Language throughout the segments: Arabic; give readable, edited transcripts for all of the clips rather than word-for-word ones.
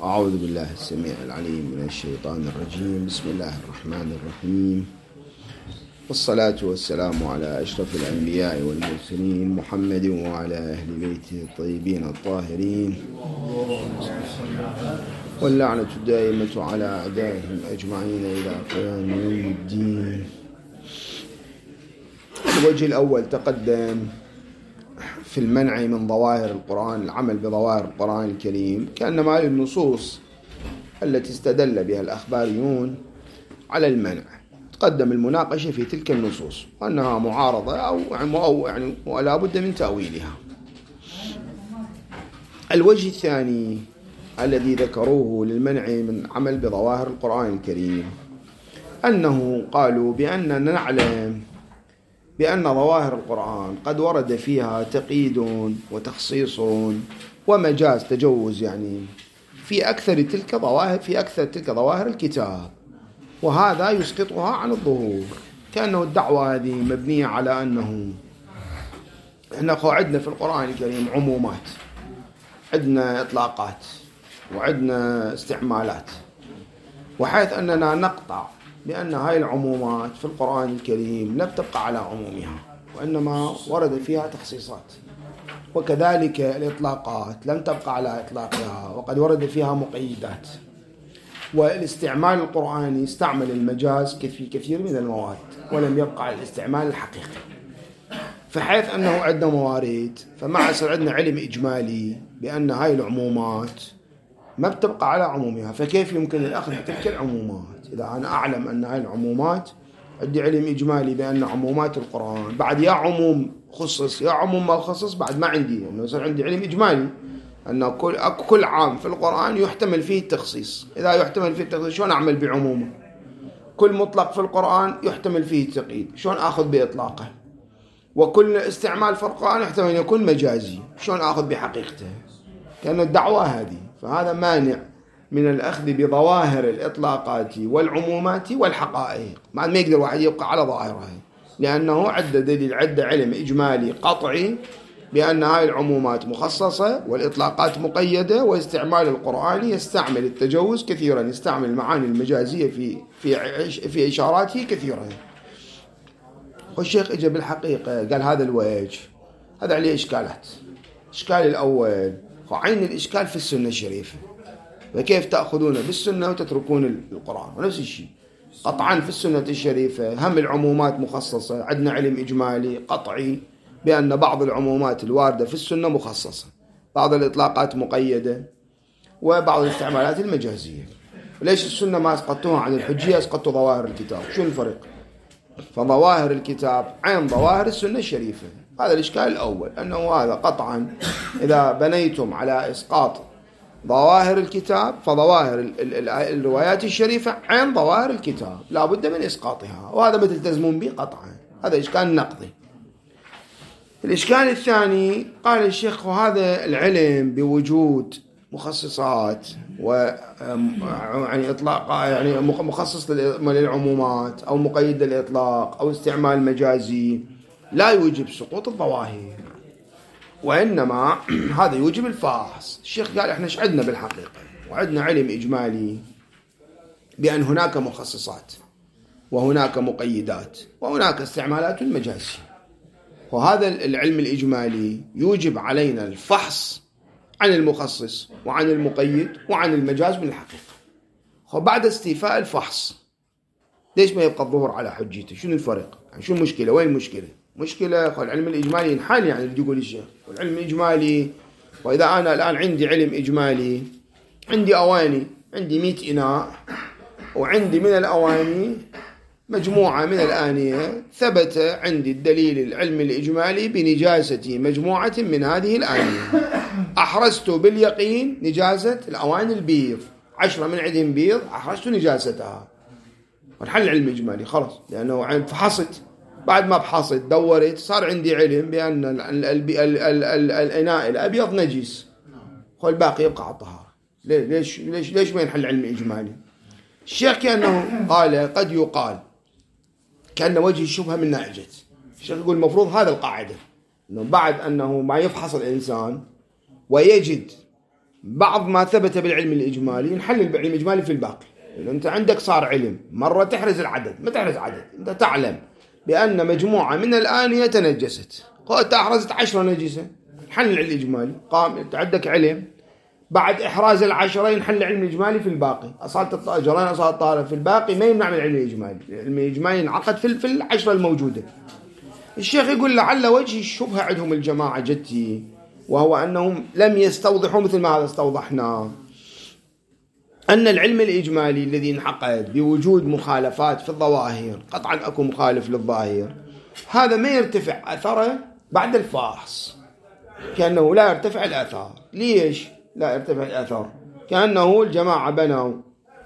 أعوذ بالله السميع العليم من الشيطان الرجيم. بسم الله الرحمن الرحيم، والصلاة والسلام على أشرف الأنبياء والمرسلين محمد وعلى أهل بيته الطيبين الطاهرين، واللعنة الدائمة على أعدائهم أجمعين إلى قيام يوم الدين. الوجه الأول تقدم في المنع من ظواهر القرآن، العمل بظواهر القرآن الكريم، كأنما النصوص التي استدل بها الأخباريون على المنع تقدم المناقشة في تلك النصوص وأنها معارضة أو ولا بد من تأويلها. الوجه الثاني الذي ذكروه للمنع من عمل بظواهر القرآن الكريم أنه قالوا بأننا نعلم بأن ظواهر القرآن قد ورد فيها تقييد وتخصيص ومجاز تجوز، في أكثر تلك ظواهر الكتاب، وهذا يسقطها عن الظهور. كأنه الدعوة هذه مبنية على أنه إحنا عندنا في القرآن الكريم عمومات، عندنا إطلاقات، وعندنا استعمالات، وحيث أننا نقطع بأن هاي العمومات في القرآن الكريم لم تبقى على عمومها، وإنما ورد فيها تخصيصات، وكذلك الإطلاقات لم تبقى على إطلاقها وقد ورد فيها مقيدات، والاستعمال القرآني استعمل المجاز في كثير من المواد ولم يبقى على الاستعمال الحقيقي. فحيث أنه عندنا موارد، فما يصير عندنا علم إجمالي بأن هاي العمومات ما بتبقى على عمومها، فكيف يمكن الأخذ بتلك العمومات؟ إذا أنا أعلم أن هاي العمومات، عندي علم إجمالي بأن عمومات القرآن بعد يا عموم خصص يا عموم ما خصص، بعد ما عندي، لأنه يصير عندي علم إجمالي أن كل عام في القرآن يحتمل فيه التخصيص. إذا يحتمل فيه التخصيص شلون أعمل بعمومه؟ كل مطلق في القرآن يحتمل فيه التقييد، شلون أخذ بإطلاقه؟ وكل استعمال في القرآن يحتمل أن يكون مجازي، شلون أخذ بحقيقته؟ كأن الدعوة هذه، فهذا مانع من الأخذ بظواهر الإطلاقات والعمومات والحقائق. ما يقدر واحد يبقى على ظاهرها، لأنه عدة دليل، عدة علم إجمالي قطعي بأن هاي العمومات مخصصة والإطلاقات مقيدة، واستعمال القرآن يستعمل التجوز كثيرا، يستعمل المعاني المجازية في إشاراته كثيرا. والشيخ إجا بالحقيقة قال هذا الوجه هذا عليه إشكالات. الإشكال الأول عين الإشكال في السنة الشريفة، فكيف تأخذون بالسنة وتتركون القرآن؟ ونفس الشيء قطعا في السنة الشريفة هم العمومات مخصصة، عندنا علم إجمالي قطعي بأن بعض العمومات الواردة في السنة مخصصة، بعض الإطلاقات مقيدة، وبعض الاستعمالات المجازية. ليش السنة ما أسقطوها عن الحجية، أسقطوا ظواهر الكتاب؟ شو الفرق؟ فظواهر الكتاب عين ظواهر السنة الشريفة. هذا الإشكال الأول، أنه هذا قطعا إذا بنيتم على إسقاط ظواهر الكتاب فظواهر الروايات الشريفة عين ظواهر الكتاب لا بد من إسقاطها، وهذا ما تلتزمون به قطعا. هذا إشكال نقضي. الإشكال الثاني قال الشيخ وهذا العلم بوجود مخصصات إطلاق مخصص للعمومات أو مقيد للإطلاق أو استعمال مجازي لا يوجب سقوط الظواهر، وإنما هذا يوجب الفحص. الشيخ قال إحنا إيش عندنا بالحقيقة؟ وعندنا علم إجمالي بأن هناك مخصصات وهناك مقيدات وهناك استعمالات مجازية، وهذا العلم الإجمالي يوجب علينا الفحص عن المخصص وعن المقيد وعن المجاز من الحقيقة. وبعد استيفاء الفحص ليش ما يبقى الظهور على حجيته؟ شنو الفرق؟ شو المشكلة؟ وين المشكلة؟ مشكلة العلم الإجمالي ينحل، اللي يقول الشيخ والعلم الإجمالي. وإذا أنا الآن عندي علم إجمالي، عندي أواني، عندي 100 إناء، وعندي من الأواني مجموعة من الآنية، ثبت عندي الدليل العلمي الإجمالي بنجاسة مجموعة من هذه الآنية، أحرزت باليقين نجاسة الأواني البيض، 10 من عندهم بيض، أحرزت نجاستها، والحل العلم الإجمالي خلاص، لأنه فحصت. بعد ما بحصت دورت صار عندي علم بأن الإناء الأبيض نجس، والباقي يبقى على الطهارة. ليش ما ينحل العلم الإجمالي؟ الشيخ كأنه قال قد يقال كأن وجه الشبهة من ناحية. الشيخ يقول المفروض هذا القاعدة، أنه بعد أنه ما يفحص الإنسان ويجد بعض ما ثبت بالعلم الإجمالي نحلل بالعلم الإجمالي في الباقي. أنت عندك صار علم، مرة تحرز العدد، ما تحرز عدد، أنت تعلم بأن مجموعة من الآنية تنجست، قلت أحرزت 10 نجسة، نحلل العلم الإجمالي. قام أنت عندك علم، بعد إحراز 10 نحل العلم الإجمالي في الباقي. أصالة الجرين أصالة الطهارة في الباقي ما يمنع من العلم الإجمالي. العلم الإجمالي انعقد في 10 الموجودة. الشيخ يقول لعل وجه الشبهة عندهم الجماعة جتي، وهو أنهم لم يستوضحوا مثل ما هذا استوضحنا أن العلم الإجمالي الذي انعقد بوجود مخالفات في الظواهر، قطعا أكو مخالف للظاهر، هذا ما يرتفع أثره بعد الفحص، كأنه لا يرتفع الأثر. ليش لا يرتفع الأثر؟ كأنه الجماعة بنوا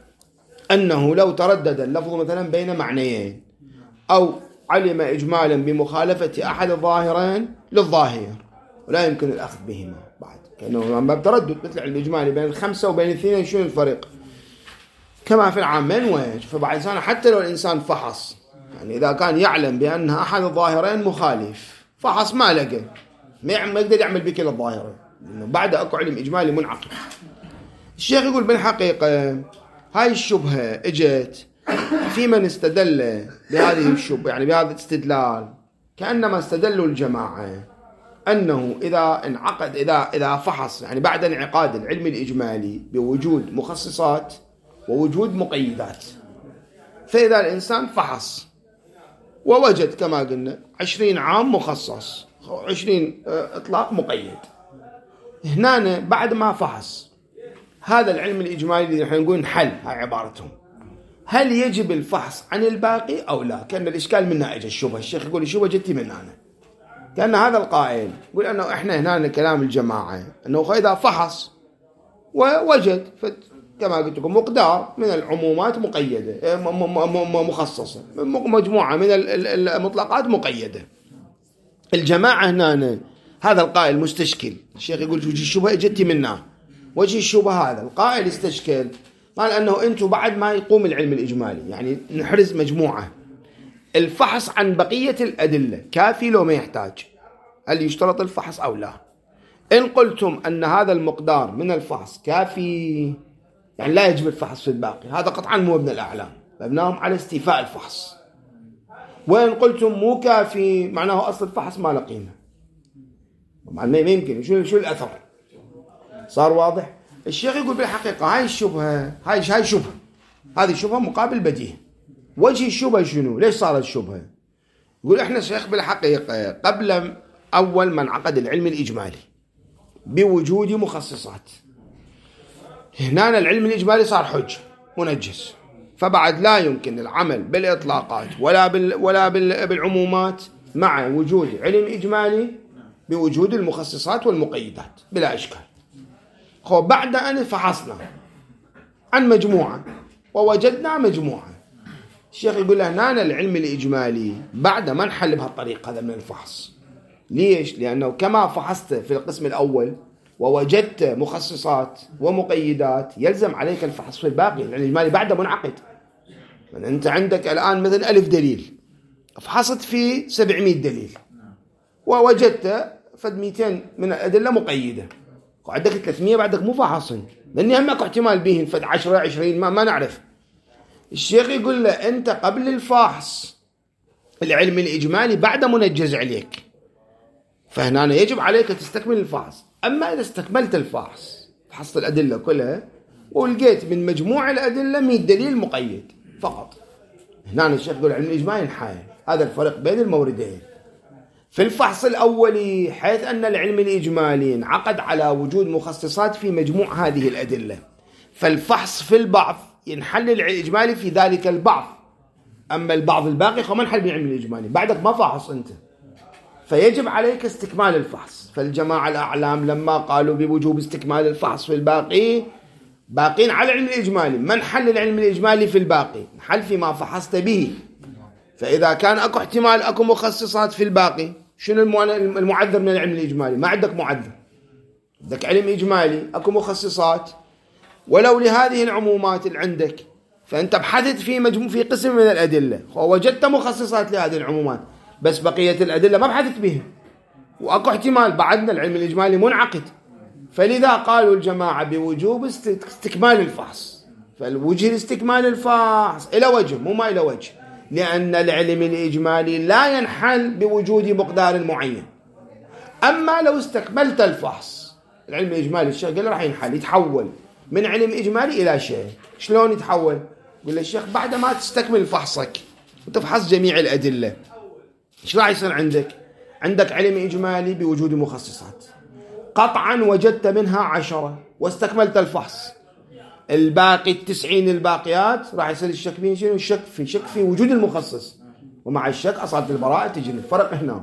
أنه لو تردد اللفظ مثلا بين معنيين أو علم إجمالا بمخالفة أحد الظاهرين للظاهر ولا يمكن الأخذ بهما بعد، كأنه ما بتردد مثل علم الإجمالي بين 5 وبين 2 شنو الفرق؟ كما في العامين وجه. فبعد سنة حتى لو الإنسان فحص، يعني إذا كان يعلم بأن أحد الظاهرين مخالف، فحص ما لقى، ما يقدر يعمل بكل الظاهرين، لأنه بعد أكو علم إجمالي منعقد. الشيخ يقول بالحقيقة هاي الشبهة اجت في من استدل بهذه الشبهة، يعني بهذا الاستدلال كأنما استدلوا الجماعة أنه إذا انعقد إذا فحص، يعني بعد انعقاد العلم الإجمالي بوجود مخصصات ووجود مقيدات، فإذا الإنسان فحص ووجد كما قلنا 20 عام مخصص 20 إطلاق مقيد، هنا بعد ما فحص هذا العلم الإجمالي اللي نحن نقول حل، هاي عبارتهم، هل يجب الفحص عن الباقي أو لا؟ كان الإشكال منها إجا الشبهة. الشيخ يقول الشبهة جتي من أنا، كأن هذا القائل يقول أنه إحنا هنا كلام الجماعة أنه إذا فحص ووجد كما قلت لكم مقدار من العمومات مقيدة مخصصة، مجموعة من المطلقات مقيدة. الجماعة هنا هذا القائل مستشكل. الشيخ يقول الشبهة جتي منا، وجه الشبهة هذا القائل استشكل، قال أنه أنتم بعد ما يقوم العلم الإجمالي، يعني نحرز مجموعة، الفحص عن بقية الأدلة كافي لو ما يحتاج؟ هل يشترط الفحص أو لا؟ إن قلتم أن هذا المقدار من الفحص كافي، يعني لا يجب الفحص في الباقي، هذا قطعا مو ابن الأعلام، مبناهم على استيفاء الفحص. وإن قلتم مو كافي معناه أصل الفحص ما له قيمة، ما يمكن. شو الأثر؟ صار واضح؟ الشيخ يقول بالحقيقة هاي الشبهة هاي شبهة، هذه شبهة مقابل بديهة. وجه الشبهة شنو؟ ليش صارت الشبهة؟ يقول إحنا الشيخ بالحقيقة قبل أول ما انعقد العلم الإجمالي بوجود مخصصات، هنا العلم الإجمالي صار حجة منجس، فبعد لا يمكن العمل بالإطلاقات ولا بالعمومات مع وجود علم إجمالي بوجود المخصصات والمقيدات بلا إشكال. بعد أن فحصنا عن مجموعة ووجدنا مجموعة، الشيخ يقول له هنا العلم الإجمالي بعد ما نحل بهالطريقة هذا من الفحص. ليش؟ لأنه كما فحصت في القسم الأول ووجدت مخصصات ومقيدات، يلزم عليك الفحص في الباقي. العلم الإجمالي بعد منعقد، يعني أنت عندك الآن مثل 1000 دليل، فحصت في 700 دليل ووجدت فد 200 من الأدلة مقيدة، وعندك 300 بعدك مو فحصن، لأني همك احتمال بيهن فد 10 20 ما نعرف. الشيخ يقول له أنت قبل الفحص العلم الإجمالي بعد منجز عليك، فهنا يجب عليك تستكمل الفحص. أما إذا استكملت الفحص فحصت الأدلة كلها ولقيت من مجموع الأدلة 100 دليل مقيد فقط، هنا الشيخ يقول العلم الإجمالي انحال. هذا الفرق بين الموردين. في الفحص الأولي حيث أن العلم الإجمالي انعقد على وجود مخصصات في مجموع هذه الأدلة، فالفحص في البعض ينحل العلم الإجمالي في ذلك البعض، أما البعض الباقي فما نحل بالعلم الإجمالي، بعدك ما فحص أنت، فيجب عليك استكمال الفحص. فالجماعة الأعلام لما قالوا بوجوب استكمال الفحص في الباقي باقين على العلم الإجمالي، ما نحل العلم الإجمالي في الباقي، نحل فيما فحصت به. فإذا كان أكو احتمال أكو مخصصات في الباقي، شنو المعذر من العلم الإجمالي؟ ما عندك معذر، عندك علم إجمالي أكو مخصصات، ولو لهذه العمومات اللي عندك، فأنت بحثت في قسم من الأدلة ووجدت مخصصات لهذه العمومات، بس بقية الأدلة ما بحثت بها، وأكو احتمال بعدنا العلم الإجمالي منعقد، فلذا قالوا الجماعة بوجوب استكمال الفحص. فالوجه لاستكمال الفحص إلى وجه مو ما إلى وجه، لأن العلم الإجمالي لا ينحل بوجود مقدار معين. أما لو استكملت الفحص، العلم الإجمالي الشيخ قال راح ينحل، يتحول من علم إجمالي إلى شيء. شلون يتحول؟ يقول الشيخ بعد ما تستكمل فحصك وتفحص جميع الأدلة، ايش راح يصير عندك؟ عندك علم إجمالي بوجود مخصصات، قطعا وجدت منها 10 واستكملت الفحص، الباقي 90 الباقيات راح يصير الشك فيه شنو؟ شك في وجود المخصص، ومع الشك أصالة البراءة تجري. الفرق هنا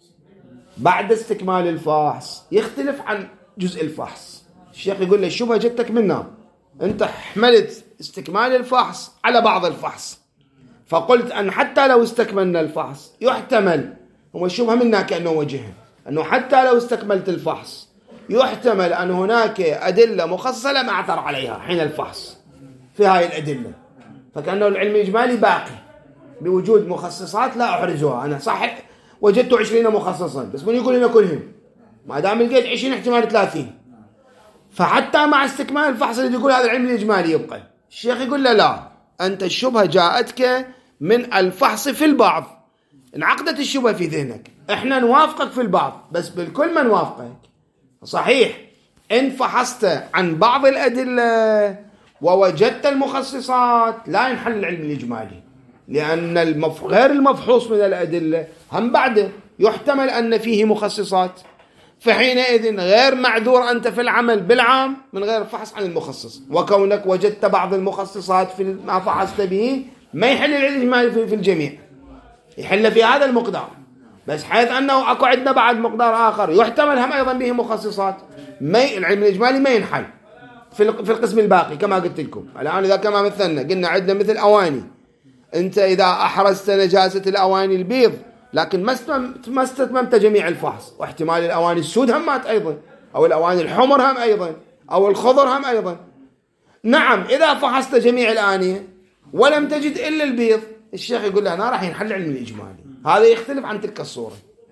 بعد استكمال الفحص يختلف عن جزء الفحص. الشيخ يقول له الشبهة جتك منها، أنت حملت استكمال الفحص على بعض الفحص، فقلت أن حتى لو استكملنا الفحص يحتمل، هو الشبهة منا كأنه وجهه، أنه حتى لو استكملت الفحص يحتمل أن هناك أدلة مخصصة لم أعثر عليها حين الفحص في هاي الأدلة، فكأنه العلم الإجمالي باقي بوجود مخصصات لا أحرزها. أنا صح وجدت 20 مخصصا، بس من يقول لنا كلهم؟ ما دام لقيت 20 احتمال 30. فحتى مع استكمال الفحص اللي يقول هذا العلم الإجمالي يبقى. الشيخ يقول له لا، أنت الشبهة جاءتك من الفحص في البعض، انعقدت الشبهة في ذهنك، احنا نوافقك في البعض بس بالكل ما نوافقك. صحيح إن فحصت عن بعض الأدلة ووجدت المخصصات لا ينحل العلم الإجمالي، لأن غير المفحوص من الأدلة هم بعده يحتمل أن فيه مخصصات، فحينئذ غير معذور أنت في العمل بالعام من غير فحص عن المخصص. وكونك وجدت بعض المخصصات في ما فحصت به ما يحل العلم الإجمالي في الجميع، يحل في هذا المقدار بس، حيث أنه أكو عندنا بعد مقدار آخر يحتمل هم أيضا به مخصصات، العلم الإجمالي ما ينحل في القسم الباقي. كما قلت لكم الآن إذا كما مثلنا قلنا عندنا مثل أواني، أنت إذا أحرزت نجاسة الأواني البيض لكن ما استتممت جميع الفحص، واحتمال الأواني السود همات أيضا، أو الأواني الحمر هم أيضا، أو الخضر هم أيضا. نعم إذا فحصت جميع الآنية ولم تجد إلا البيض، الشيخ يقول له أنا راح ينحل علم الإجمالي. هذا يختلف عن تلك الصورة،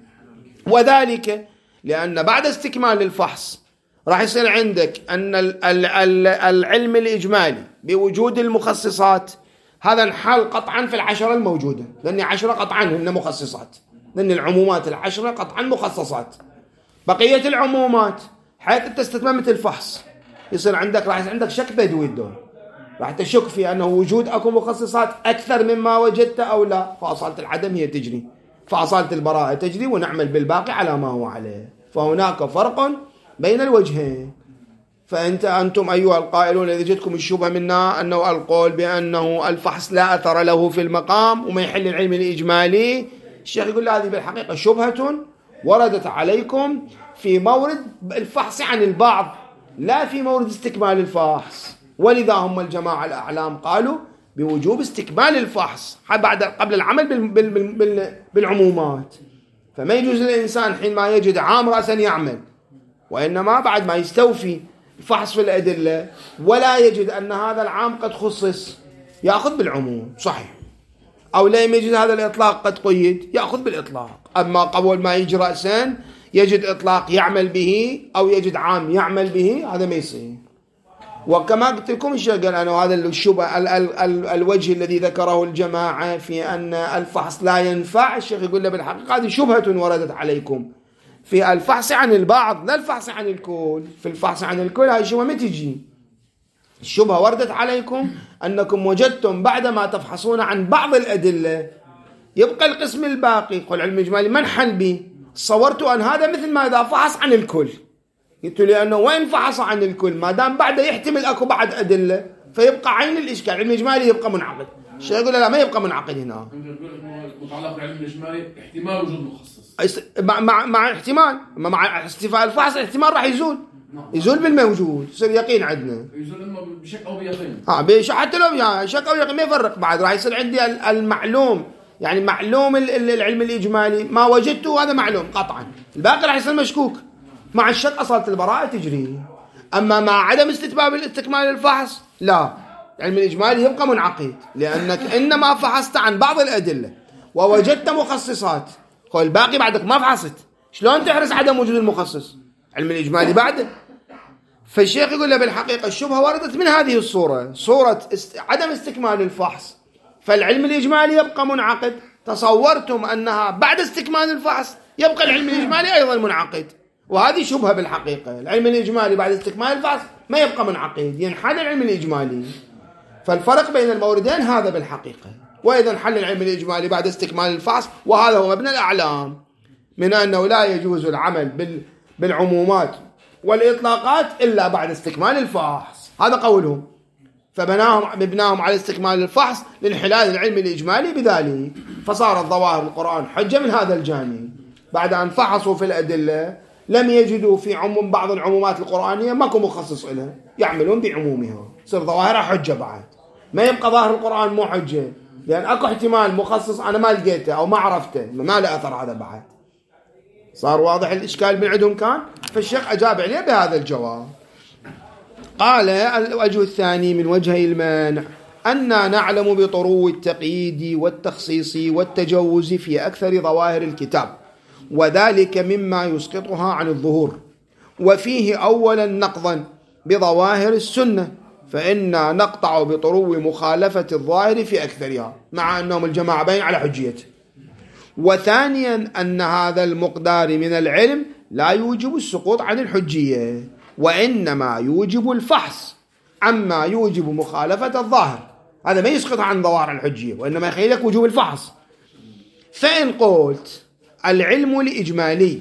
وذلك لأن بعد استكمال الفحص راح يصير عندك أن العلم الإجمالي بوجود المخصصات هذا انحل قطعا في 10 الموجودة، لأن 10 قطعا هن مخصصات، لأن العمومات 10 قطعا مخصصات. بقية العمومات حيث أنت استتممت الفحص يصير عندك راح يصير عندك شك بدوي الدور، راح تشك في أنه وجود أكو مخصصات أكثر مما وجدت أو لا، فأصالة العدم هي تجري، فأصالة البراءة تجري، ونعمل بالباقي على ما هو عليه. فهناك فرق بين الوجهين. أنتم أيها القائلون الذي جدكم الشبهة منا أنه القول بأنه الفحص لا أثر له في المقام وما يحل العلم الإجمالي، الشيخ يقول هذه بالحقيقة شبهة وردت عليكم في مورد الفحص عن البعض لا في مورد استكمال الفحص. ولذا هم الجماعة الأعلام قالوا بوجوب استكمال الفحص قبل العمل بالعمومات. فما يجوز للإنسان حين ما يجد عام رأسا يعمل، وإنما بعد ما يستوفي الفحص في الأدلة ولا يجد أن هذا العام قد خصص يأخذ بالعموم، صحيح، أو لا يجد هذا الإطلاق قد قيد يأخذ بالإطلاق. أما قبل ما يجي رأسا يجد إطلاق يعمل به أو يجد عام يعمل به، هذا ما يصير. وكما قلت لكم الشيخ قال أنه هذا الشبه الوجه الذي ذكره الجماعة في أن الفحص لا ينفع، الشيخ يقول له بالحقيقة هذه شبهة وردت عليكم في الفحص عن البعض لا الفحص عن الكل. في الفحص عن الكل هاي الشبهة ما تجي، الشبهة وردت عليكم أنكم وجدتم بعدما تفحصون عن بعض الأدلة يبقى القسم الباقي، قل علم الإجمالي منحل به، صورتوا أن هذا مثل ما إذا فحص عن الكل. قلت لأنه وين فحص عن الكل ما دام بعده يحتمل أكو بعد أدلة فيبقى عين الإشكال، علم الإجمالي يبقى منعقد. الشيخ يقول لا ما يبقى منعقد هنا، متعلق بالعلم الإجمالي احتمال وجود مخصص مع احتمال مع استيفاء الفحص الاحتمال راح يزول بالموجود، يصير يقين عندنا، يزول إما بشك أو بيقين. حتى لو شك أو يقين ما يفرق، بعد راح يصير عندي المعلوم، يعني معلوم العلم الإجمالي ما وجدته هذا معلوم قطعا، الباقي راح يصير مشكوك. مع الشك أصالة البراءة تجري. أما مع عدم استكمال الفحص لا، العلم الإجمالي يبقى منعقد، لأنك إنما فحصت عن بعض الأدلة ووجدت مخصصات، الباقي بعدك ما فحصت، شلون تحرص عدم وجود المخصص؟ علم الإجمالي بعده فالشيخ يقول له بالحقيقة الشبهة وردت من هذه الصورة، صورة عدم استكمال الفحص، فالعلم الإجمالي يبقى منعقد. تصورتم أنها بعد استكمال الفحص يبقى العلم الإجمالي أيضا منعقد، وهذه شبهة بالحقيقة. العلم الإجمالي بعد استكمال الفحص ما يبقى منعقد، ينحل العلم الإجمالي. فالفرق بين الموردين هذا بالحقيقة. وإذا انحل العلم الإجمالي بعد استكمال الفحص، وهذا هو مبنى الأعلام من أنه لا يجوز العمل بالعمومات والإطلاقات إلا بعد استكمال الفحص، هذا قولهم. فبناهم على استكمال الفحص لانحلال العلم الإجمالي بذلك، فصارت ظواهر القرآن حجة من هذا الجانب. بعد أن فحصوا في الأدلة لم يجدوا في بعض العمومات القرآنية ماكو مخصص لها، يعملون بعمومها، صار ظواهرها حجة. بعد ما يبقى ظاهر القرآن مو حجة، لأن أكو احتمال مخصص أنا ما لقيته أو ما عرفته، ما له أثر هذا. بعد صار واضح الإشكال من عندهم كان، فالشيخ أجاب عليه بهذا الجواب. قال الوجه الثاني من وجهي المانع أننا نعلم بطرو التقييد والتخصيص والتجوز في أكثر ظواهر الكتاب، وذلك مما يسقطها عن الظهور، وفيه أولا نقضا بظواهر السنة، فإنا نقطع بطرو مخالفة الظاهر في أكثرها، مع أنهم الجماعة بين على حجيته. وثانيا أن هذا المقدار من العلم لا يوجب السقوط عن الحجية، وإنما يوجب الفحص عما يوجب مخالفة الظاهر، هذا ما يسقط عن ظواهر الحجية، وإنما يخيلك وجوب الفحص. فإن قلت العلم الإجمالي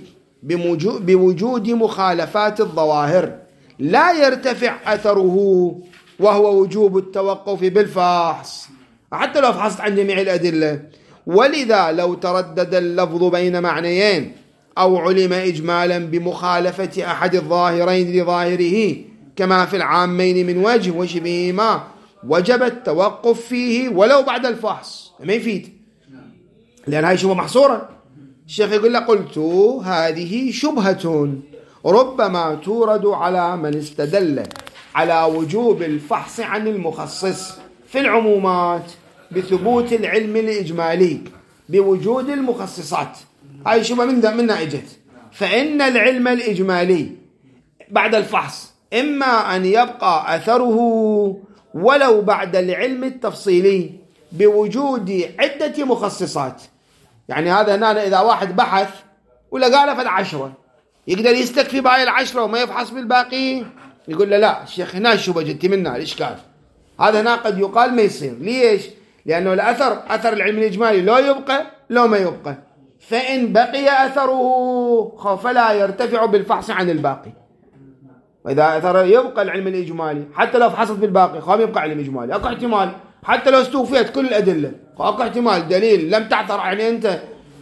بوجود مخالفات الظواهر لا يرتفع أثره، وهو وجوب التوقف بالفحص حتى لو فحصت عن جميع الأدلة. ولذا لو تردد اللفظ بين معنيين أو علم إجمالا بمخالفة أحد الظاهرين لظاهره كما في العامين من وجه وشبههما، وجب التوقف فيه ولو بعد الفحص. ما يفيد، لأن هاي شبهة محصورة. الشيخ يقول له قلت هذه شبهة ربما تورد على من استدل على وجوب الفحص عن المخصص في العمومات بثبوت العلم الإجمالي بوجود المخصصات. هاي شبهة منها اجت. فإن العلم الإجمالي بعد الفحص إما أن يبقى أثره ولو بعد العلم التفصيلي بوجود عدة مخصصات. يعني هذا هنا إذا واحد بحث ولقى له 10 يقدر يستكفي بهاي 10 وما يفحص بالباقي؟ يقول له لا الشيخ هنا الشبهة جت منها الإشكال. هذا هنا قد يقال ما يصير. ليش؟ لأنه أثر العلم الإجمالي لو يبقى لو ما يبقى، فإن بقي أثره فلا يرتفع بالفحص عن الباقي. وإذا أثر يبقى العلم الإجمالي حتى لو فحصت بالباقي خام يبقى علم إجمالي. أكو احتمال حتى لو استوفيت كل الأدلة، أكو احتمال دليل لم تعثر يعني أنت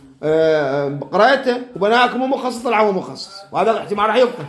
قرأته وبناك مو مخصص طلع مو مخصص، وهذا احتمال راح يبقى.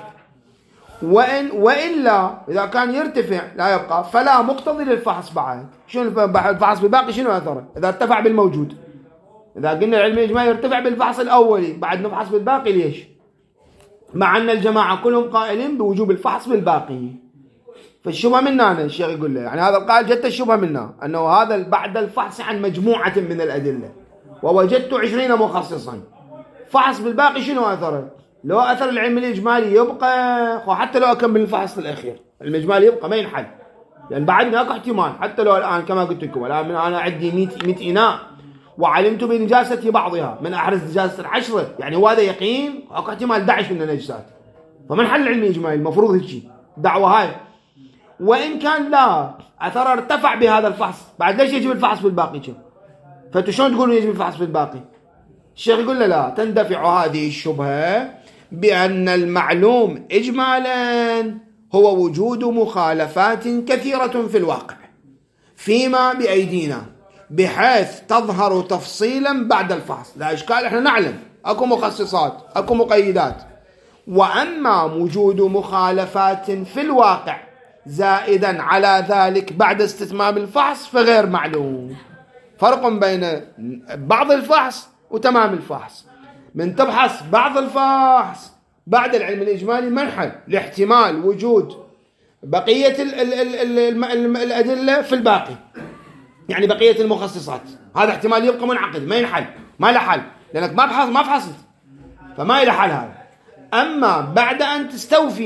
وإلا إذا كان يرتفع لا يبقى فلا مقتضي للفحص بعد. شنو الفحص بالباقي؟ شنو أثره؟ إذا ارتفع بالموجود. إذا قلنا العلم الإجمالي يرتفع بالفحص الأولي بعد نفحص بالباقي، ليش؟ مع أن الجماعة كلهم قائلين بوجوب الفحص بالباقي. فالشبهة منا أنا الشيخ يقول له، يعني هذا القائل جت الشبهة منا أنه هذا بعد الفحص عن مجموعة من الأدلة ووجدت 20 مخصصا، فحص بالباقي شنو أثره؟ لو أثر العلم الإجمالي يبقى حتى لو أكمل الفحص الأخير العلم الإجمالي يبقى ما ينحل، لأن بعد هناك احتمال حتى لو الآن كما قلت لكم الآن أنا عندي 100 إناء وعلمت بنجاسة بعضها من أحرز نجاسة 10، يعني هذا يقين أو احتمال 11 من النجاسات، فمن حل العلم الإجمالي المفروض هيك دعوة هاي. وإن كان لا أثر ارتفع بهذا الفحص بعد ليش يجب الفحص بالباقي؟ فشلون تقولون يجب الفحص بالباقي؟ الشيخ يقول له لا، تندفع هذه الشبهة بأن المعلوم إجمالا هو وجود مخالفات كثيرة في الواقع فيما بأيدينا بحيث تظهر تفصيلا بعد الفحص. لا إشكال، احنا نعلم أكو مخصصات أكو مقيدات. وأما وجود مخالفات في الواقع زائدا على ذلك بعد استتمام الفحص فغير معلوم. فرق بين بعض الفحص وتمام الفحص. من تبحث بعض الفحص بعد العلم الإجمالي منحل لاحتمال وجود بقية الأدلة في الباقي، يعني بقية المخصصات، هذا احتمال يبقى منعقد ما ينحل، ما له حل لأنك ما فحصت فما له حل هذا. أما بعد أن تستوفي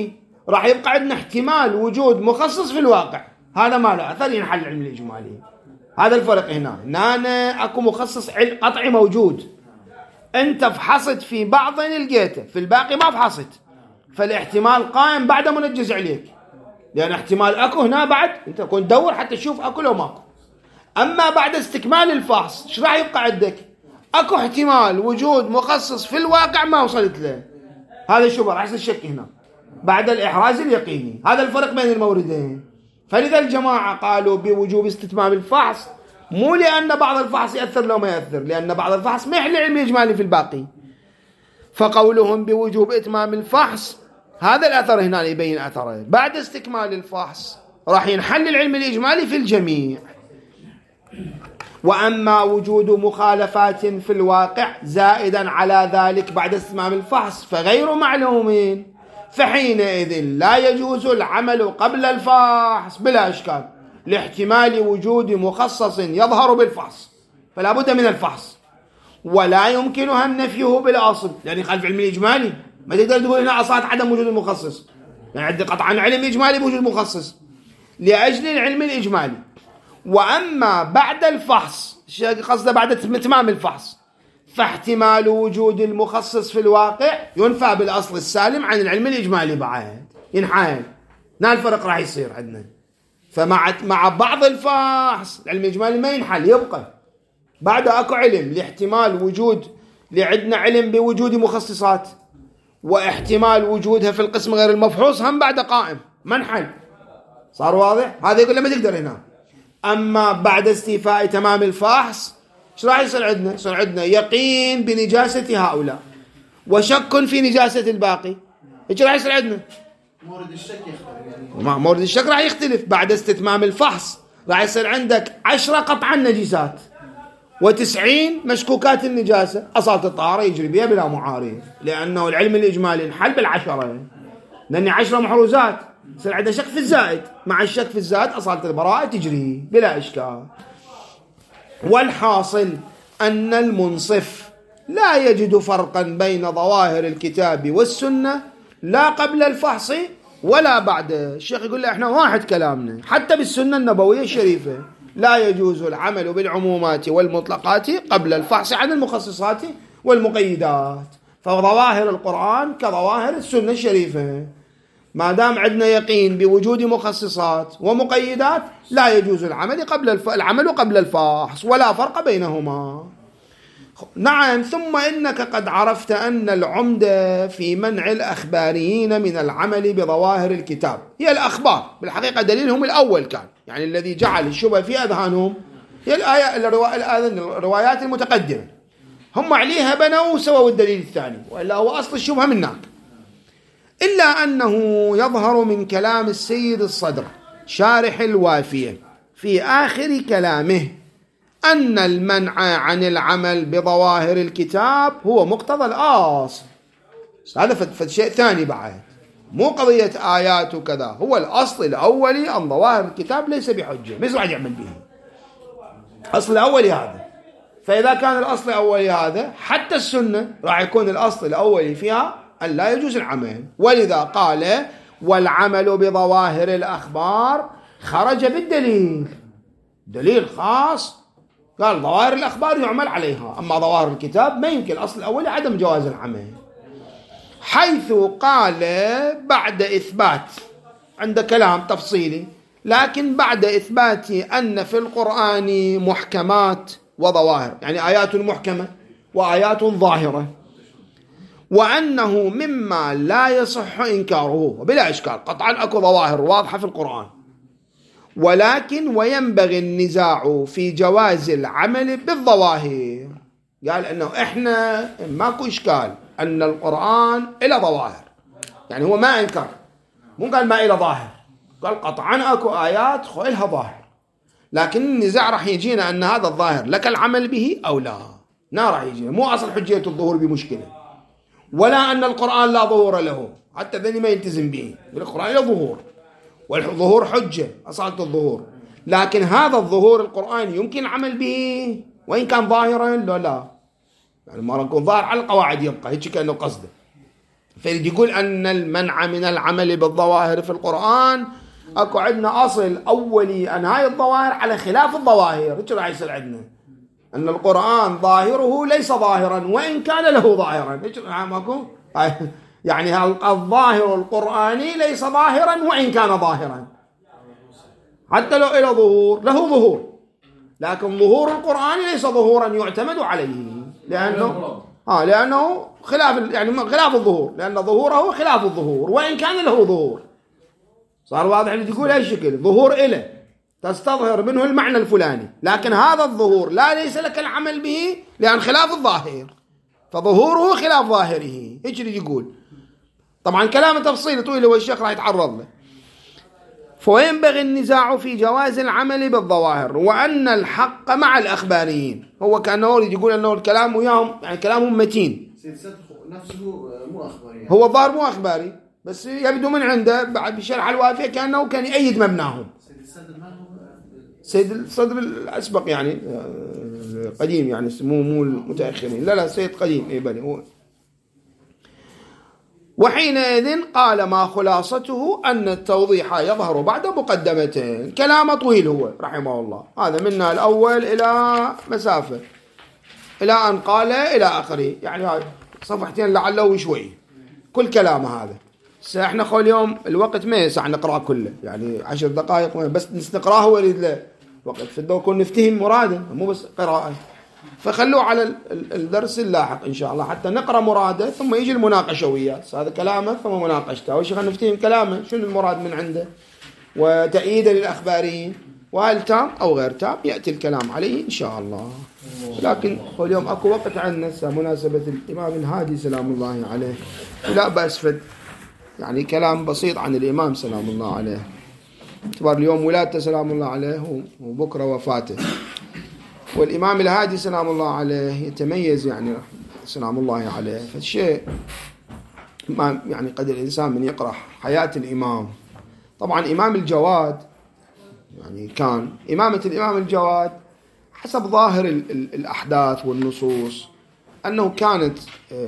راح يبقى عندنا احتمال وجود مخصص في الواقع، هذا ما له أثر، ينحل العلم الإجمالي. هذا الفرق هنا أكو مخصص قطعي موجود، أنت فحصت في بعض لقيته، في الباقي ما فحصت، فالاحتمال قائم بعد منجز عليك، لأن احتمال أكو هنا بعد أنت تكون تدور حتى تشوف أكو لو ماكو. أما بعد استكمال الفحص ايش راح يبقى عندك؟ أكو احتمال وجود مخصص في الواقع ما وصلت له، هذا شو راح يصير الشك هنا بعد الإحراز اليقيني. هذا الفرق بين الموردين. فلذا الجماعة قالوا بوجوب استتمام الفحص، مو لأن بعض الفحص يأثر لو ما يأثر، لأن بعض الفحص ما يحل العلم الإجمالي في الباقي. فقولهم بوجوب إتمام الفحص هذا الأثر هنا يبين أثره، بعد استكمال الفحص راح ينحل العلم الإجمالي في الجميع. وأما وجود مخالفات في الواقع زائدا على ذلك بعد استتمام الفحص فغير معلومين، فحينئذ لا يجوز العمل قبل الفحص بلا إشكال، لاحتمال وجود مخصص يظهر بالفحص، فلا بد من الفحص، ولا يمكنها النفي بالأصل، يعني قال في علم الإجمالي ما تقدر تقول هنا أصلت عدم وجود المخصص، يعني عندي قطعا علم إجمالي بوجود مخصص لأجل العلم الإجمالي. وأما بعد الفحص، قصده بعد إتمام الفحص، فاحتمال وجود المخصص في الواقع ينفى بالأصل السالم عن العلم الإجمالي، بعد ينحل. هنا الفرق راح يصير عندنا. فمع بعض الفحص العلم الإجمالي ما ينحل، يبقى بعد أكو علم لاحتمال وجود، لعندنا علم بوجود مخصصات واحتمال وجودها في القسم غير المفحوص هم بعد قائم، ما انحل. صار واضح؟ هذا يقول ما تقدر هنا. أما بعد استيفاء تمام الفحص ايش راح يصير عندنا؟ يصير عندنا يقين بنجاسة هؤلاء وشك في نجاسة الباقي. ايش راح يصير عندنا؟ مورد الشك يختلف، يعني مورد الشك راح يختلف. بعد استتمام الفحص راح يصير عندك 10 قطعا نجسات و90 مشكوكات النجاسة، أصالة الطهارة يجري بها بلا معارض، لأنه العلم الإجمالي انحل بالعشرة، لأن 10 محروزات يصير عندنا شك في الزائد، مع الشك في الزائد أصالة البراءة تجري بلا إشكال. والحاصل أن المنصف لا يجد فرقا بين ظواهر الكتاب والسنة لا قبل الفحص ولا بعد. الشيخ يقول له احنا واحد كلامنا، حتى بالسنة النبوية الشريفة لا يجوز العمل بالعمومات والمطلقات قبل الفحص عن المخصصات والمقيدات، فظواهر القرآن كظواهر السنة الشريفة. ما دام عندنا يقين بوجود مخصصات ومقيدات لا يجوز العمل قبل الفحص، ولا فرق بينهما. نعم. ثم إنك قد عرفت أن العمدة في منع الأخباريين من العمل بظواهر الكتاب هي الأخبار. بالحقيقة دليلهم الأول كان، يعني الذي جعل الشبه في أذهانهم هي الروايات المتقدمة، هم عليها بنوا وسووا الدليل الثاني، وإلا هو أصل الشبهة من هناك. إلا أنه يظهر من كلام السيد الصدر شارح الوافية في آخر كلامه أن المنع عن العمل بظواهر الكتاب هو مقتضى الأصل. هذا فشيء ثاني بعد، مو قضية آيات وكذا، هو الأصل الأولي أن ظواهر الكتاب ليس بحجة، ما يصير يعمل به. أصل الأولي هذا. فإذا كان الأصل الأولي هذا، حتى السنة راح يكون الأصل الأولي فيها أن لا يجوز العمل. ولذا قال والعمل بظواهر الأخبار خرج بالدليل، دليل خاص قال ظواهر الأخبار يعمل عليها، أما ظواهر الكتاب ما يمكن. الأصل الأولي عدم جواز العمل، حيث قال بعد إثبات، عند كلام تفصيلي، لكن بعد إثبات أن في القرآن محكمات وظواهر، يعني آيات محكمة وآيات ظاهرة، وأنه مما لا يصح إنكاره وبلا إشكال. قطعا أكو ظواهر واضحة في القرآن، ولكن وينبغي النزاع في جواز العمل بالظواهر. قال أنه إحنا ماكو إشكال أن القرآن إلى ظواهر، يعني هو ما إنكر، مو قال ما إلى ظاهر، قال قطعا أكو آيات إلها ظاهر، لكن النزاع راح يجينا أن هذا الظاهر لك العمل به أو لا. راح يجينا مو أصل حجية الظهور بمشكلة، ولا أن القرآن لا ظهور له، حتى ذني ما يلتزم به، القرآن له ظهور، والظهور حجة أصالة الظهور، لكن هذا الظهور القرآن يمكن العمل به وإن كان ظاهرا لا، يعني ما يكون ظاهر على القواعد يبقى هيك كأنه قصده. فيريد يقول أن المنع من العمل بالظواهر في القرآن أكو عندنا أصل أولي أن هاي الظواهر على خلاف الظواهر. إيش راح يصير عندنا؟ أن القرآن ظاهره ليس ظاهرا وإن كان له ظاهرا. إيش ماكو؟ يعني الظاهر القرآني ليس ظاهرا وإن كان ظاهرا، حتى لو إلى ظهور له ظهور، لكن ظهور القرآن ليس ظهورا يعتمد عليه، لأنه خلاف، يعني خلاف الظهور، لأن ظهوره خلاف الظهور وإن كان له ظهور. صار واضح اللي تقول أي شكل ظهور إله تستظهر منه المعنى الفلاني، لكن هذا الظهور لا ليس لك العمل به لأن خلاف الظاهر، فظهوره خلاف ظاهره. إيش اللي يقول؟ طبعا كلام تفصيل طويل والشيخ راح يتعرض له. فينبغي النزاع في جواز العمل بالظواهر وأن الحق مع الأخباريين. هو كأنه يقول أنه الكلام وياهم يعني كلامهم متين، نفسه مو أخباري يعني. هو الظاهر مو أخباري، بس يبدو من عنده بعد بشرح الوافية كأنه كان يأيد مبناهم. سيد الصدر الأسبق يعني قديم، يعني مو المتأخرين، لا سيد قديم إيه بني هو. وحينئذ قال ما خلاصته أن التوضيح يظهر بعد مقدمتين. كلام طويل هو رحمه الله، هذا منا الأول إلى مسافة إلى أن قال إلى آخره، يعني صفحتين لعله شوي كل كلام هذا. احنا خو اليوم الوقت ما يسع نقرأ كله، يعني 10 دقائق بس نقرأه وريد له وقت في الدور كون نفتهم مراده مو بس قراءة. فخلوه على الدرس اللاحق إن شاء الله حتى نقرأ مراده ثم يجي المناقشة وياه. هذا كلامه ثم مناقشته، أول شيء خلينا نفتهم كلامه شنو المراد من عنده وتأييده للأخباريين، وهل تام أو غير تام يأتي الكلام عليه إن شاء الله. لكن اليوم أكو وقت عندنا مناسبة الإمام الهادي سلام الله عليه، لا بأس فد يعني كلام بسيط عن الإمام سلام الله عليه، اعتبار اليوم ولادته سلام الله عليه وبكرة وفاته. والإمام الهادي سلام الله عليه يتميز يعني سلام الله عليه فالشيء ما يعني قد الإنسان من يقرأ حياة الإمام. طبعا إمام الجواد يعني كان إمامة الإمام الجواد حسب ظاهر الأحداث والنصوص أنه كانت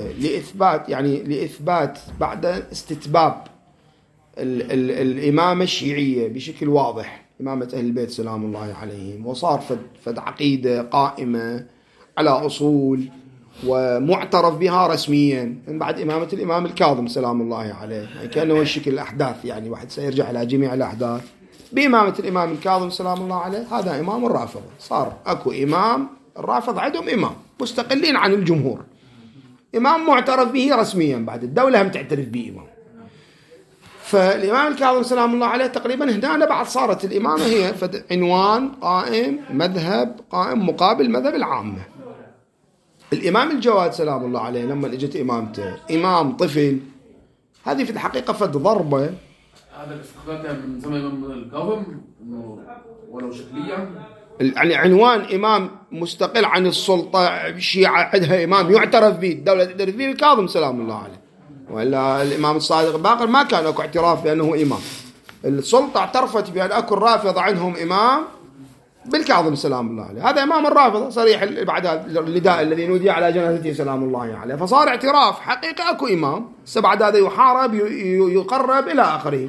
لإثبات بعد استتباب الإمامة الشيعية بشكل واضح، إمامة أهل البيت سلام الله عليهم، وصار فد عقيدة قائمة على أصول ومعترف بها رسميا من بعد إمامة الإمام الكاظم سلام الله عليه. يعني كأنه الشكل الأحداث، يعني واحد سيرجع إلى جميع الأحداث بإمامة الإمام الكاظم سلام الله عليه. هذا إمام الرافضة، صار أكو إمام الرافض عندهم إمام مستقلين عن الجمهور، إمام معترف به رسميا، بعد الدولة هم تعترف به إمام. فالإمام الكاظم سلام الله عليه تقريبا هنا بعد صارت الإمامة هي عنوان قائم، مذهب قائم مقابل مذهب العامة. الإمام الجواد سلام الله عليه لما اجت إمامته إمام طفل، هذه في الحقيقة فد ضربة. هذا الاستخدام كان من زمن الإمام الكاظم إنه ولو شكليا، يعني عنوان إمام مستقل عن السلطة، الشيعة عندها إمام يعترف به، الدولة تعترف به، الكاظم سلام الله عليه. وإلا الإمام الصادق باقر ما كان أكو اعتراف بأنه إمام، السلطة اعترفت بأن أكو الرافضة عنهم إمام بالكاظم سلام الله عليه. هذا إمام الرافضة صريح بعد النداء الذي نودي على جنازته سلام الله عليه، فصار اعتراف حقيقة أكو إمام، بعد هذا يحارب يقرب إلى آخره.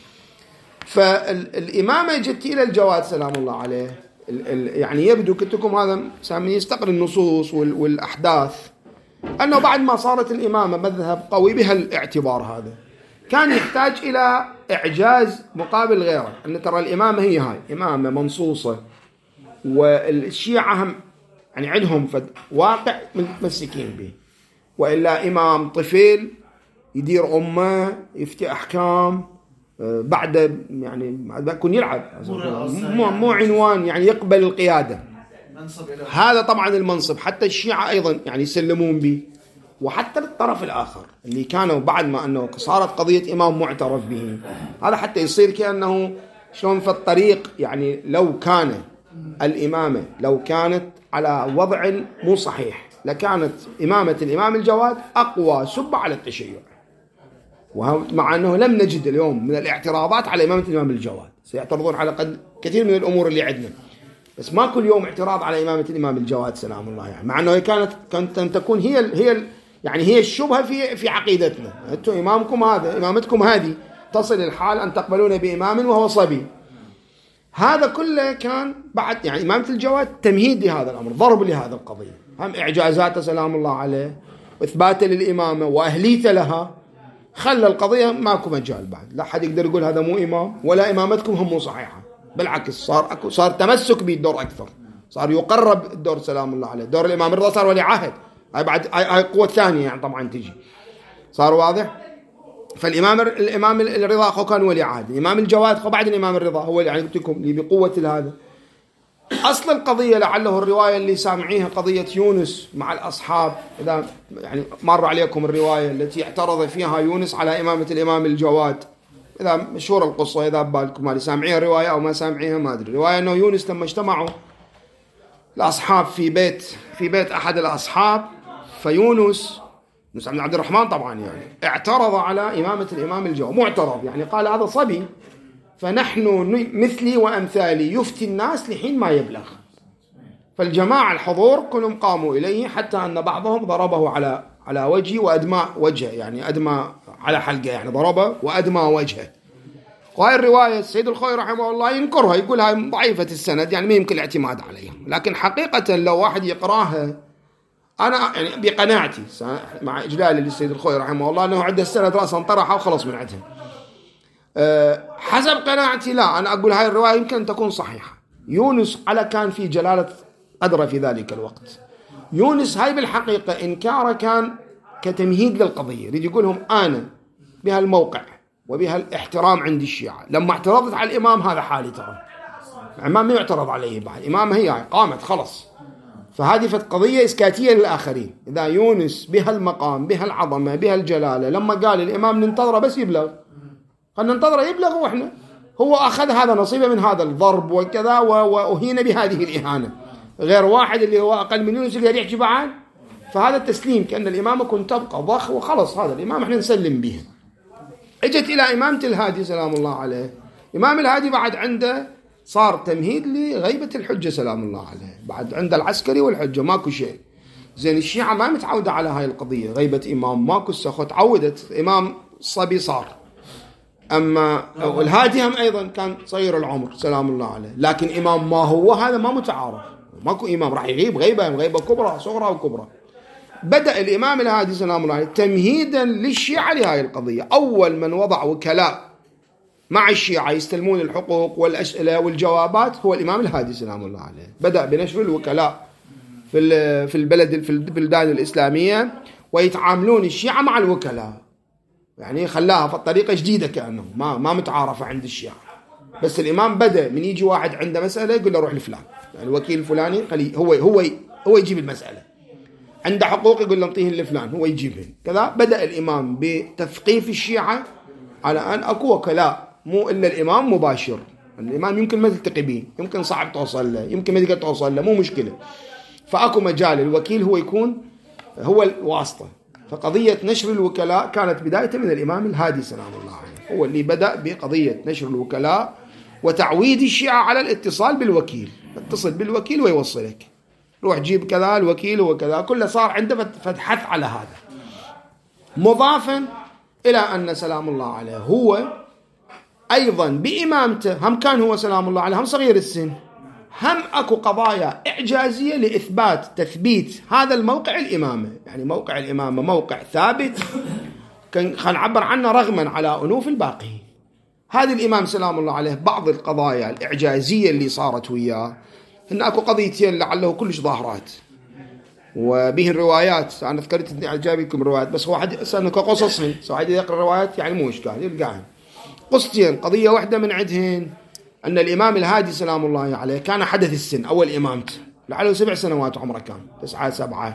فالإمامة جت إلى الجواد سلام الله عليه، يعني يبدو كتكم هذا سامي يستقر النصوص والأحداث أنه بعد ما صارت الإمامة مذهب قوي بها الاعتبار هذا، كان يحتاج إلى إعجاز مقابل غيره، أن ترى الإمامة هي هاي إمامة منصوصة، والشيعة هم يعني عندهم واقع متمسكين به، وإلا إمام طفل يدير أمة يفتي أحكام بعد يعني يكون يلعب، مو عنوان يعني يقبل القيادة. هذا طبعا المنصب حتى الشيعة أيضا يعني يسلمون به، وحتى الطرف الآخر اللي كانوا بعد ما أنه صارت قضية إمام معترف به، هذا حتى يصير كأنه شلون في الطريق. يعني لو كان الإمامة لو كانت على وضع مو صحيح لكانت إمامة الإمام الجواد أقوى سبة على التشيع، ومع أنه لم نجد اليوم من الاعتراضات على إمامة الإمام الجواد، سيعترضون على كثير من الأمور اللي عندنا، بس ما كل يوم اعتراض على إمامة الإمام الجواد سلام الله يعني، مع أنه كانت تكون هي يعني هي الشبهة في عقيدتنا. أنتم إمامكم هذا، إمامتكم هذه تصل الحال أن تقبلون بإمام وهو صبي. هذا كله كان بعد يعني إمامة الجواد تمهيد لهذا الأمر، ضرب لهذا القضية، هم إعجازاته سلام الله عليه وإثباته للإمامة وأهليته لها، خلى القضية ماكو مجال بعد، لا حد يقدر يقول هذا مو إمام ولا إمامتكم هم مو صحيحة. بالعكس صار تمسك بالدور أكثر، صار يقرب الدور سلام الله عليه. دور الإمام الرضا صار ولي عهد، هاي بعد هاي قوة ثانية يعني طبعا تجي، صار واضح. فالإمام الرضا أخو كان ولي عهد، الإمام الجواد أخو بعد الإمام الرضا هو يعني قلت لكم اللي بقوة هذا. أصل القضية لعله الرواية اللي سامعيها قضية يونس مع الأصحاب، إذا يعني مر عليكم الرواية التي اعترض فيها يونس على إمامة الإمام الجواد، إذا مشهورة القصة إذا بالكم اللي سامعيها الرواية أو ما سامعيها ما أدري. الرواية أنه يونس لما اجتمعوا الأصحاب في بيت أحد الأصحاب، فيونس بن عبد الرحمن طبعا يعني اعترض على إمامة الإمام الجواد، مو اعترض يعني قال هذا صبي، فنحن مثلي وأمثالي يفتي الناس لحين ما يبلغ. فالجماعة الحضور كلهم قاموا إليه حتى أن بعضهم ضربه على وجهه وأدمى وجهه، يعني أدمى على حلقه، يعني ضربه وأدمى وجهه. وهي الرواية السيد الخوي رحمه الله ينكرها، يقول هاي ضعيفة السند يعني ما يمكن الاعتماد عليها، لكن حقيقة لو واحد يقراها أنا يعني بقناعتي مع إجلالي للسيد الخوي رحمه الله أنه عند السند رأسا طرحه وخلص من عندها. حسب قناعتي لا، أنا أقول هاي الرواية يمكن تكون صحيحة. يونس على كان في جلالة قدره في ذلك الوقت. يونس هاي بالحقيقة إنكاره كان كتمهيد للقضية، يريد يقولهم أنا بها الموقع وبها الاحترام عند الشيعة، لما اعترضت على الإمام هذا حالي ترى الإمام ما يعترض عليه بعد، الإمام هي قامت خلص. فهذه قضية إسكاتية للآخرين. إذا يونس بها المقام بها العظمة بها الجلالة، لما قال الإمام ننتظره بس يبلغ، خلنا ننتظره يبلغ، وإحنا هو أخذ هذا نصيبه من هذا الضرب وكذا وأهين بهذه الإهانة، غير واحد اللي هو أقل من يونس اللي يحكي بعد. فهذا التسليم كأن الإمامة كنت تبقى ضخ وخلص، هذا الإمام إحنا نسلم به. اجت إلى إمامة الهادي سلام الله عليه. إمام الهادي بعد عنده صار تمهيد لغيبة الحجة سلام الله عليه، بعد عنده العسكري والحجة ماكو شيء. زين الشيعة ما متعودة على هاي القضية، غيبة إمام ماكو السخط، تعودت إمام صبي صار. أما الهادي هم أيضا كان صغير العمر سلام الله عليه، لكن إمام ما هو هذا ما متعارف، ماكو إمام راح يغيب غيبة كبرى صغرى وكبرى. بدأ الإمام الهادي سلام الله عليه تمهيدا للشيعة لهذه القضية. أول من وضع وكلاء مع الشيعة يستلمون الحقوق والأسئلة والجوابات هو الإمام الهادي سلام الله عليه. بدأ بنشر الوكلاء في البلدان الإسلامية، ويتعاملون الشيعة مع الوكلاء، يعني خلاها في الطريقة جديدة كأنه ما متعارفة عند الشيعة. بس الإمام بدأ من يجي واحد عنده مسألة يقول له روح لفلان، يعني الوكيل الفلاني خليه هو يجيب المسألة، عنده حقوق يقول له انطيه لفلان هو يجيبهن كذا. بدأ الإمام بتثقيف الشيعة على أن أكو وكلاء، مو إلا الإمام مباشر، الإمام يمكن ما تلتقي به، يمكن صعب توصل له، يمكن ما تقدر توصل له، مو مشكلة، فأكو مجال الوكيل هو يكون هو الواسطة. فقضية نشر الوكلاء كانت بداية من الإمام الهادي سلام الله عليه، هو اللي بدأ بقضية نشر الوكلاء وتعويد الشيعة على الاتصال بالوكيل. اتصل بالوكيل ويوصلك، روح جيب كذا الوكيل وكذا، كله صار عنده فتحث على هذا. مضافا إلى أن سلام الله عليه هو أيضا بإمامته هم كان هو سلام الله عليه هم صغير السن، هم أكو قضايا إعجازية لإثبات تثبيت هذا الموقع الإمامة، يعني موقع الإمامة موقع ثابت كان نعبر عنه رغما على أنوف الباقين. هذا الإمام سلام الله عليه بعض القضايا الإعجازية اللي صارت وياه، إن أكو قضيتين لعله كلش ظاهرات وبه الروايات. أنا ذكرت إني جايب لكم روايات، بس واحد سألنا كقصصهن، واحد يقرأ روايات يعني مو إشكال يلقاهن. قصتين، قضية واحدة من عندهن أن الإمام الهادي سلام الله عليه كان حدث السن، أول إمامته لعله 7 سنوات عمره، كان 9 7.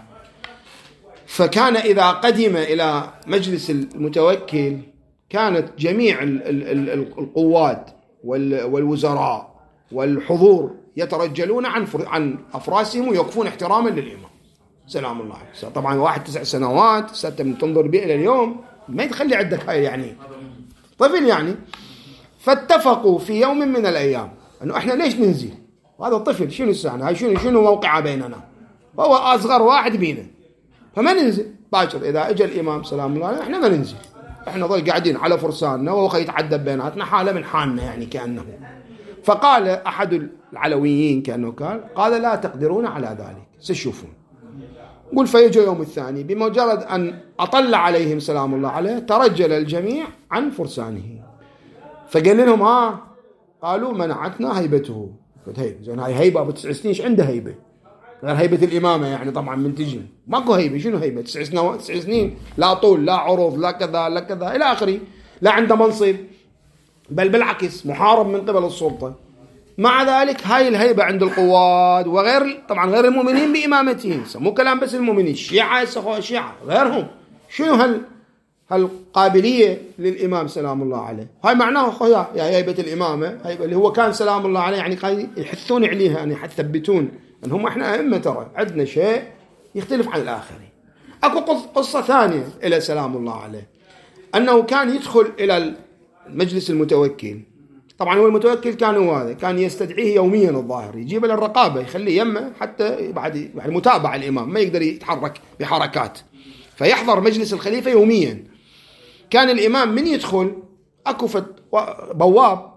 فكان إذا قدم إلى مجلس المتوكل كانت جميع القوات والوزراء والحضور يترجلون عن أفراسهم ويوقفون احتراما للإمام سلام الله عليه. طبعا واحد 9 سنوات ستة من تنظر به إلى اليوم ما يتخلي عندك هاي يعني طفل يعني. فاتفقوا في يوم من الأيام أنه إحنا ليش ننزل، هذا الطفل شنو السنة هاي، شنو موقعه بيننا، هو أصغر واحد بينا، فما ننزل باكر إذا إجا الإمام سلام الله عليه إحنا ما ننزل، إحنا ظل قاعدين على فرساننا وهو يتعدى بيناتنا حالة من حالنا يعني كأنه. فقال أحد العلويين كأنه قال لا تقدرون على ذلك، ستشوفون. قل فيجوا يوم الثاني بمجرد أن أطلع عليهم سلام الله عليه ترجل الجميع عن فرسانه، فقال لهم قالوا منعتنا هيبته. قلت هيبة زين، هاي هيبة أبو 9 سنين إيش عنده هيبة غير هيبة الإمامة يعني؟ طبعا منتجن ماكو هيبة. شنو هيبة 9 سنين؟ لا طول لا عروض لا كذا لا كذا إلى آخره، لا عنده منصب، بل بالعكس محارب من قبل السلطة. مع ذلك هاي الهيبة عند القواد وغير طبعا غير المؤمنين بإمامتهم، مو كلام بس المؤمنين، الشيعة الشيعة غيرهم. شنو هالقابلية للإمام سلام الله عليه؟ هاي معناه يا هيبة الإمامة، هيبة اللي هو كان سلام الله عليه يعني يحثون عليها، يعني يثبتون أن هم إحنا أئمة، ترى عندنا شيء يختلف عن الآخرين. أكو قصة ثانية إلى سلام الله عليه، أنه كان يدخل إلى المجلس المتوكل. طبعا هو المتوكل كان هو هذا، كان يستدعيه يوميا الظاهر، يجيب للرقابة يخليه يمه حتى بعد يعني متابعة الإمام، ما يقدر يتحرك بحركات، فيحضر مجلس الخليفة يوميا. كان الإمام من يدخل أكو بواب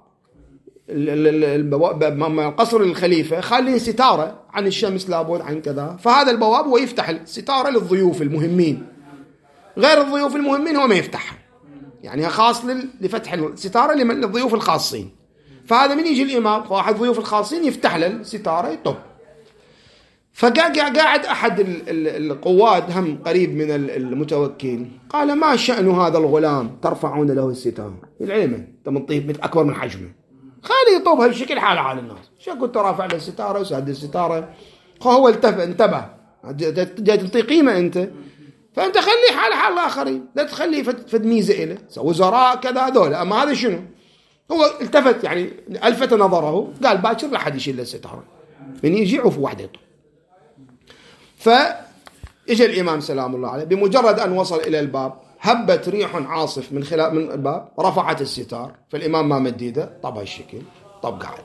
قصر الخليفة خالين ستارة عن الشمس لابد عن كذا، فهذا البواب هو يفتح الستارة للضيوف المهمين، غير الضيوف المهمين هو ما يفتحها، يعني خاص لفتح الستارة للضيوف الخاصين. فهذا من يجي الإمام واحد ضيوف الخاصين يفتح له الستارة يطب. فقاعد أحد القواد هم قريب من المتوكل قال ما شأن هذا الغلام ترفعون له الستارة؟ العلم أنت من طيب أكبر من حجمه، خليه يطوبها بشكل حال على الناس. شو كنت رافع له الستارة وساد الستارة؟ هو انتبه جاي تعطي قيمة أنت، فأنت خليه حال الآخرين، لا تخليه فد ميزة إله وزراء كذا هذول. أما هذا شنو؟ هو التفت يعني ألفت نظره، قال باكر لا حد يشيل الستارة، من يجي عفو واحد يطوب. فإجا الإمام سلام الله عليه بمجرد أن وصل إلى الباب هبت ريح عاصف من الباب رفعت الستار، فالإمام ما مد يده طب هالشكل، طب قاعد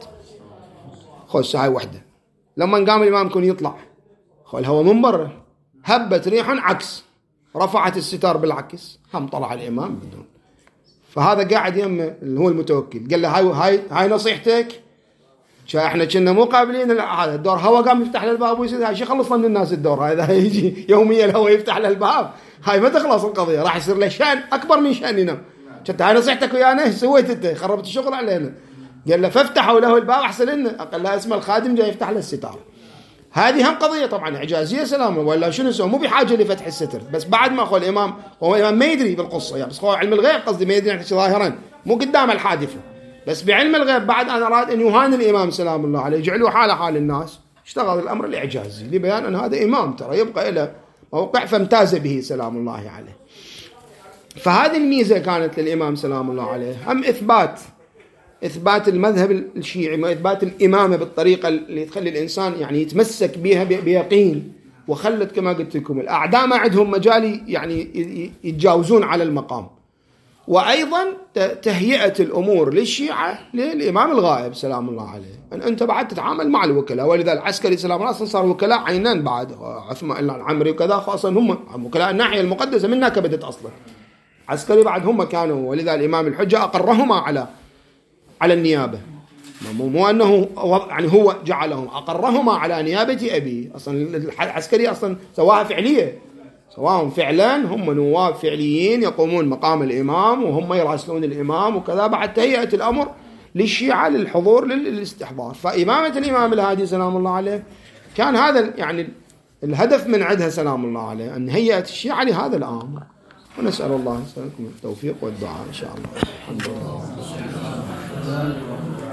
خش هاي وحدة. لما قام الإمام كون يطلع الهواء من برا هبت ريح عكس رفعت الستار بالعكس، هم طلع الإمام بدون. فهذا قاعد يمه اللي هو المتوكل قال له هاي نصيحتك، احنا كنا مو قابلين هذا الدور. هو قام يفتح له الباب ويصير هاي شي خلصنا من الناس الدور، هذا يجي يوميا الهواء يفتح له الباب، هاي ما تخلص القضيه، راح يصير له شان اكبر من شاننا. كنت هاي نصيحتك ويانا ايش سويت انت؟ خربت الشغل علينا. قال له فافتحوا له الباب احسن لنا، اقل له اسم الخادم جاي يفتح له الستار. هذه هم قضيه طبعا اعجازيه سلامه، ولا شنو يسوي؟ مو بحاجه لفتح الستر، بس بعد ما اخو الامام هو الامام ما يدري بالقصه يعني، بس هو علم الغيب قصدي ما يدري يعني ظاهرا مو قدام الحادثه، بس بعلم الغيب بعد أن أراد أن يهان الإمام سلام الله عليه يجعله حال الناس، اشتغل الأمر الإعجازي لبيان أن هذا إمام ترى يبقى إلى موقع فامتاز به سلام الله عليه. فهذه الميزة كانت للإمام سلام الله عليه، هم إثبات المذهب الشيعي وإثبات الإمامة بالطريقة اللي تخلي الإنسان يعني يتمسك بها بيقين، وخلت كما قلت لكم الأعداء ما عندهم مجال يعني يتجاوزون على المقام. وأيضا تهيئة الأمور للشيعة للإمام الغائب سلام الله عليه، أن أنت بعد تتعامل مع الوكلاء، ولذا العسكري سلام الله أصلا صار وكلاء عينان بعد عثمان العمري وكذا، خاصة هم وكلاء الناحية المقدسة منها كبدت أصلا عسكري بعد هم كانوا، ولذا الإمام الحجة أقرهما على النيابة، مو أنه يعني هو جعلهم، أقرهما على نيابة أبي. أصلا العسكري أصلا سواها فعلية، سواء فعلا هم نواب فعليين يقومون مقام الإمام وهم يراسلون الإمام وكذا، بعد تهيئة الأمر للشيعة للحضور للاستحضار. فإمامة الإمام الهادي سلام الله عليه كان هذا يعني الهدف من عندها سلام الله عليه، أن هيئة الشيعة لهذا الأمر. ونسأل الله لكم التوفيق والدعاء إن شاء الله. الحمد لله.